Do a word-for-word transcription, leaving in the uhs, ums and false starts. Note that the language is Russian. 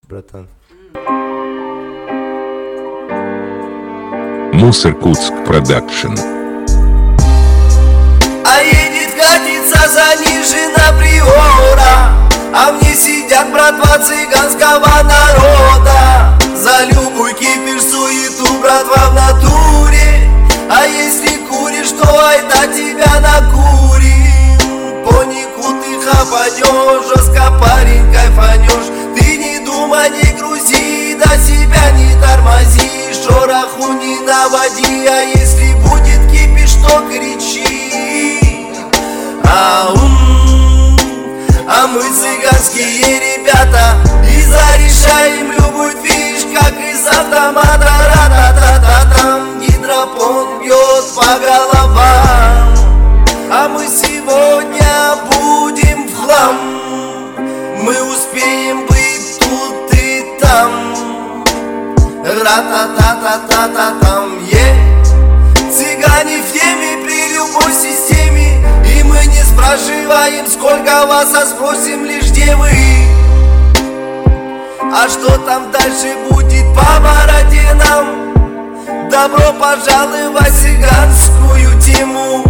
братан. Мус Иркутск Продакшн. А едет, катится занижена приора, а в ней сидят братва цыганского народа. За любой кипиш, суету, братва, в натуре. А если куришь, то айда тебя накурим. По нику ты хапанешь, жестко парень кайфанешь. Ты не думай, не грузи, до себя не тормози. Шороху не наводи, а если будет кипиш, то кричи. Аум, а мы цыганские ребята, и зарешаем любую движ, как из автомата. Ра-та-та-та-та-там, гидропон бьет по головам. А мы сегодня будем в хлам. Мы успеем быть тут и там. Ра-та-та-та-та-та-там, е. Цыгане в теме при любой системе, и мы не спрашиваем, сколько вас, а спросим лишь, где вы. А что там дальше будет, по бороде нам? Добро пожаловать в цыганскую тему.